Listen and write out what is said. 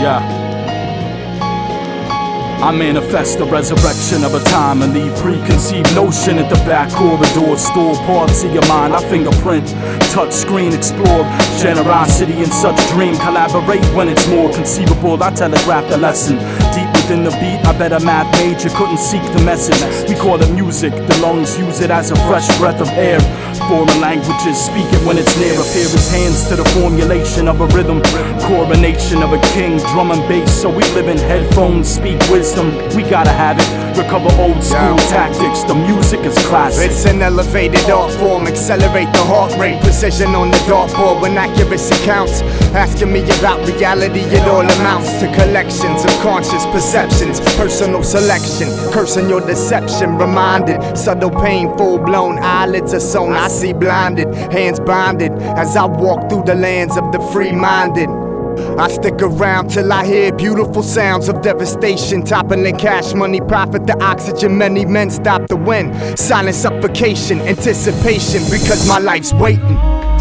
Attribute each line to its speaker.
Speaker 1: Yeah. I manifest the resurrection of a time and leave preconceived notion at the back corridor. Store parts of your mind, I fingerprint, touch screen, explore generosity in such dream. Collaborate when it's more conceivable. I telegraph the lesson deep within the beat. I bet a math major couldn't seek the message. We call it music, the lungs use it as a fresh breath of air. Foreign languages, speak it when it's near. Appear his hands to the formulation of a rhythm. Coronation of a king, drum and bass. So we live in headphones, speak wisdom. We gotta have it, recover old school tactics. The music is classic.
Speaker 2: It's an elevated art form, accelerate the heart rate. Precision on the dartboard when accuracy counts. Asking me about reality, it all amounts to collections of conscious perceptions. Personal selection, cursing your deception. Reminded, subtle pain, full blown eyelids are sewn. I see blinded, hands bonded as I walk through the lands of the free-minded. I stick around till I hear beautiful sounds of devastation, toppling cash money, profit the oxygen. Many men stop the wind, silent suffocation, anticipation, because my life's waiting.